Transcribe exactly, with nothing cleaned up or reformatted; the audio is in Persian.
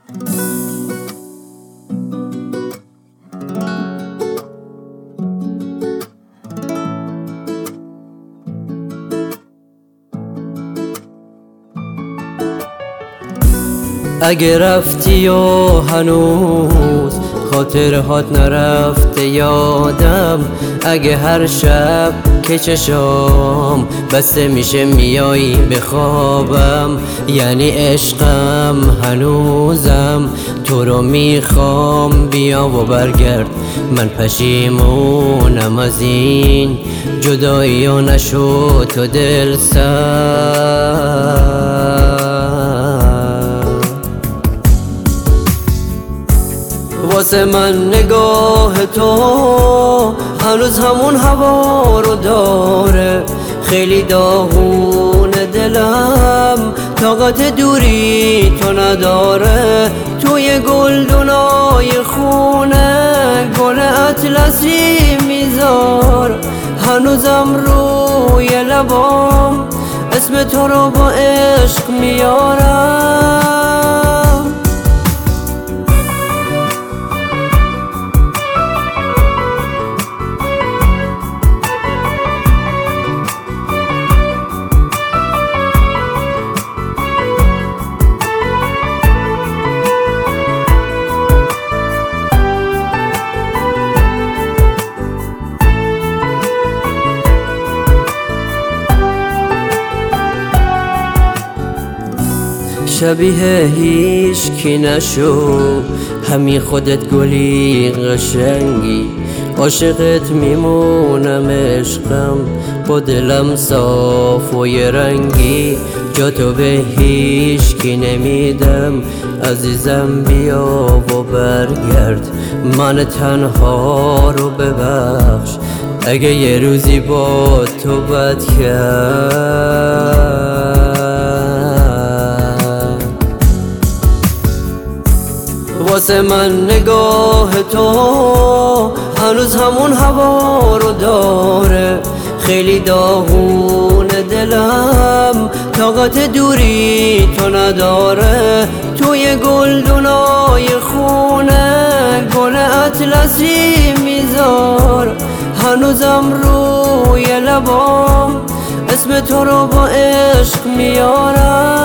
اگه رفتی و هنوز خاطرهات نرفته یادم، اگه هر شب که چشام بسته میشه میای بخوابم، یعنی عشقم هنوزم تو رو میخوام، بیا و برگرد. من پشیمونم از این جدایی و نشو تو دل سر. واسه من نگاه تو هنوز همون هوا رو داره، خیلی داغون دلم طاقت دوری تو نداره. توی گلدونای خونه گل اطلسی میذار، هنوزم روی لبام اسم تو رو با عشق میارم. شبیه هیچ کی نشو، همین خودت گلی قشنگی، عاشقت میمونم عشقم، با دلم صاف و یه رنگی، جا تو به هیچ کی نمیدم، عزیزم بیا و برگرد. من تنها رو ببخش اگه یه روزی با تو بد کرد. واسه من نگاه تو هنوز همون هوا رو داره، خیلی داغون دلم طاقت دوری تو نداره. توی گلدونای خونه گل اطلسی میذار، هنوزم روی لبام اسم تو رو با عشق میارم.